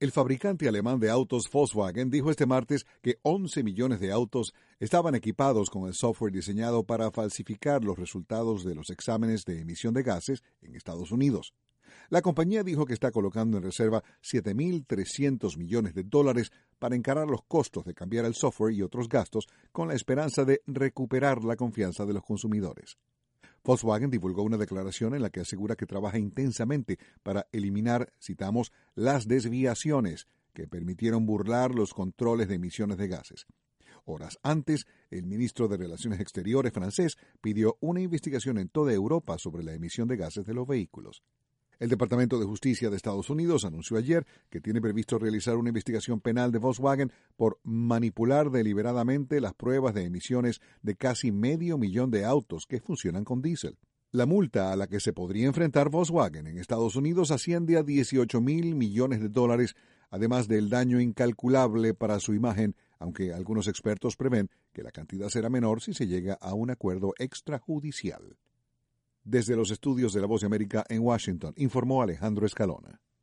El fabricante alemán de autos Volkswagen dijo este martes que 11 millones de autos estaban equipados con el software diseñado para falsificar los resultados de los exámenes de emisión de gases en Estados Unidos. La compañía dijo que está colocando en reserva $7.300 millones para encarar los costos de cambiar el software y otros gastos con la esperanza de recuperar la confianza de los consumidores. Volkswagen divulgó una declaración en la que asegura que trabaja intensamente para eliminar, citamos, las desviaciones que permitieron burlar los controles de emisiones de gases. Horas antes, el ministro de Relaciones Exteriores francés pidió una investigación en toda Europa sobre la emisión de gases de los vehículos. El Departamento de Justicia de Estados Unidos anunció ayer que tiene previsto realizar una investigación penal de Volkswagen por manipular deliberadamente las pruebas de emisiones de casi 500,000 de autos que funcionan con diésel. La multa a la que se podría enfrentar Volkswagen en Estados Unidos asciende a $18,000 millones, además del daño incalculable para su imagen, aunque algunos expertos prevén que la cantidad será menor si se llega a un acuerdo extrajudicial. Desde los estudios de La Voz de América en Washington, informó Alejandro Escalona.